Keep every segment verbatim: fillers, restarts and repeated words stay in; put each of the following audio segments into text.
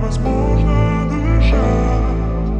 невозможно дышать.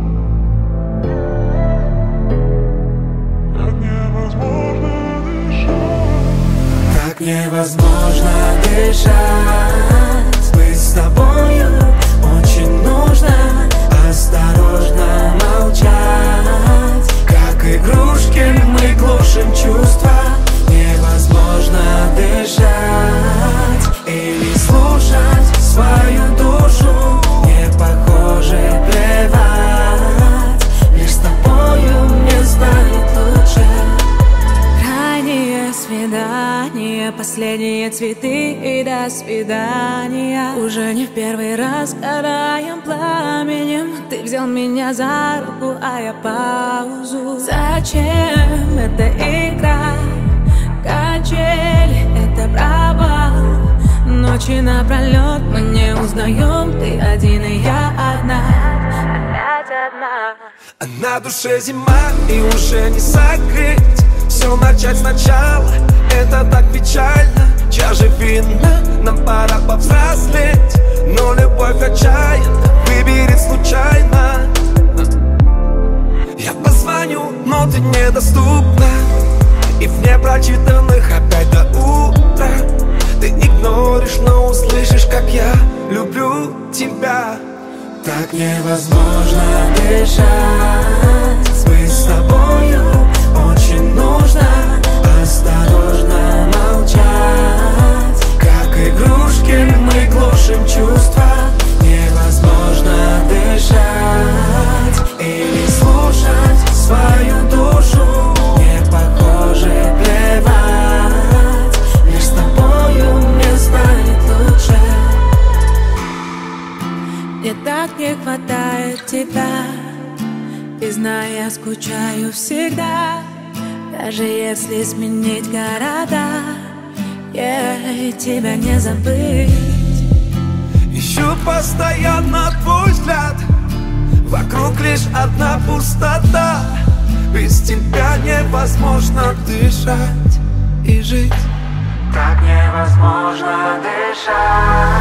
Так невозможно дышать. Так невозможно дышать. Мы с тобою очень нужно осторожно молчать. Как игрушки мы глушим чувства. Невозможно дышать или слушать свою душу. Не похоже плевать. Лишь с тобою мне станет лучше. Крайнее свидание, последние цветы и до свидания. Уже не в первый раз сгораем пламенем. Ты взял меня за руку, а я паузу. Зачем эта игра? Качели — это провал. Ночи напролет мы не узнаем. Ты один и я одна. Опять одна. А на душе зима и уже не согреть. Все начать сначала, это так печально. Чаша вина, нам пора повзрослеть. Но любовь отчаянна, выберет случайно. Я позвоню, но ты недоступна. И в непрочитанных опять до утра. Ты игноришь, но услышишь, как я люблю тебя. Так невозможно дышать. Мы с тобою очень нужно осторожно молчать. Как игрушки мы глушим чувства. Невозможно дышать или слушать свою душу. Не похоже плевать. Лишь с тобою мне станет лучше. Мне так не хватает тебя. И знаю, я скучаю всегда. Даже если сменить города, yeah, тебя не забыть. Ищу постоянно твой взгляд. Вокруг лишь одна пустота. Без тебя невозможно дышать и жить. Так невозможно дышать.